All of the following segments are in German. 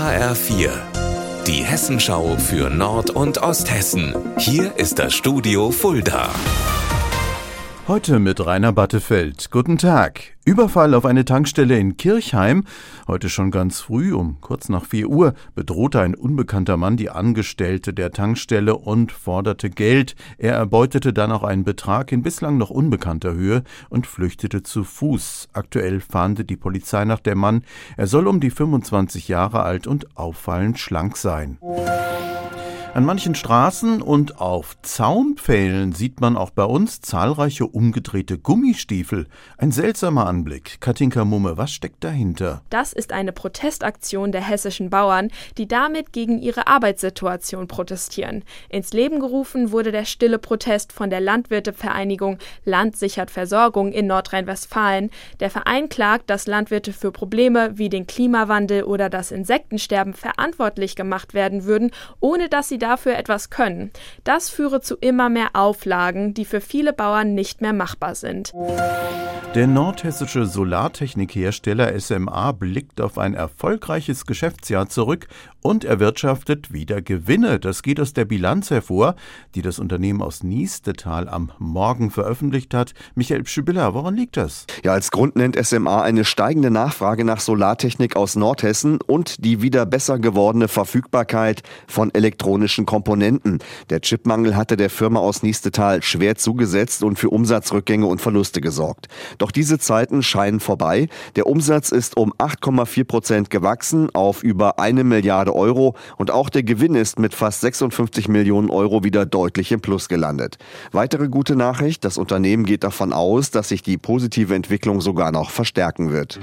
HR4, die Hessenschau für Nord- und Osthessen. Hier ist das Studio Fulda. Heute mit Rainer Battefeld. Guten Tag. Überfall auf eine Tankstelle in Kirchheim. Heute schon ganz früh, kurz nach 4 Uhr, bedrohte ein unbekannter Mann die Angestellte der Tankstelle und forderte Geld. Er erbeutete dann auch einen Betrag in bislang noch unbekannter Höhe und flüchtete zu Fuß. Aktuell fahndet die Polizei nach dem Mann. Er soll um die 25 Jahre alt und auffallend schlank sein. An manchen Straßen und auf Zaunpfählen sieht man auch bei uns zahlreiche umgedrehte Gummistiefel. Ein seltsamer Anblick. Katinka Mumme, was steckt dahinter? Das ist eine Protestaktion der hessischen Bauern, die damit gegen ihre Arbeitssituation protestieren. Ins Leben gerufen wurde der stille Protest von der Landwirtevereinigung Land sichert Versorgung in Nordrhein-Westfalen. Der Verein klagt, dass Landwirte für Probleme wie den Klimawandel oder das Insektensterben verantwortlich gemacht werden würden, ohne dass sie dafür etwas können. Das führe zu immer mehr Auflagen, die für viele Bauern nicht mehr machbar sind. Der nordhessische Solartechnikhersteller SMA blickt auf ein erfolgreiches Geschäftsjahr zurück und erwirtschaftet wieder Gewinne. Das geht aus der Bilanz hervor, die das Unternehmen aus Niestetal am Morgen veröffentlicht hat. Michael Pschybilla, woran liegt das? Ja, als Grund nennt SMA eine steigende Nachfrage nach Solartechnik aus Nordhessen und die wieder besser gewordene Verfügbarkeit von elektronischen Komponenten. Der Chipmangel hatte der Firma aus Niestetal schwer zugesetzt und für Umsatzrückgänge und Verluste gesorgt. Doch diese Zeiten scheinen vorbei. Der Umsatz ist um 8,4% gewachsen auf über 1 Milliarde Euro und auch der Gewinn ist mit fast 56 Millionen Euro wieder deutlich im Plus gelandet. Weitere gute Nachricht, das Unternehmen geht davon aus, dass sich die positive Entwicklung sogar noch verstärken wird.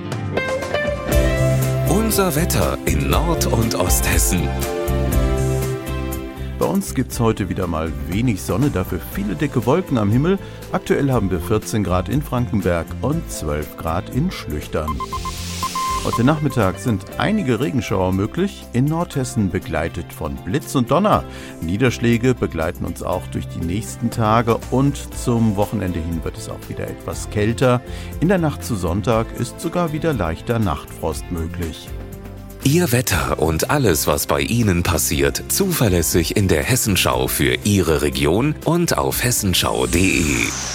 Unser Wetter in Nord- und Osthessen. Bei uns gibt's heute wieder mal wenig Sonne, dafür viele dicke Wolken am Himmel. Aktuell haben wir 14 Grad in Frankenberg und 12 Grad in Schlüchtern. Heute Nachmittag sind einige Regenschauer möglich, in Nordhessen begleitet von Blitz und Donner. Niederschläge begleiten uns auch durch die nächsten Tage und zum Wochenende hin wird es auch wieder etwas kälter. In der Nacht zu Sonntag ist sogar wieder leichter Nachtfrost möglich. Ihr Wetter und alles, was bei Ihnen passiert, zuverlässig in der Hessenschau für Ihre Region und auf hessenschau.de.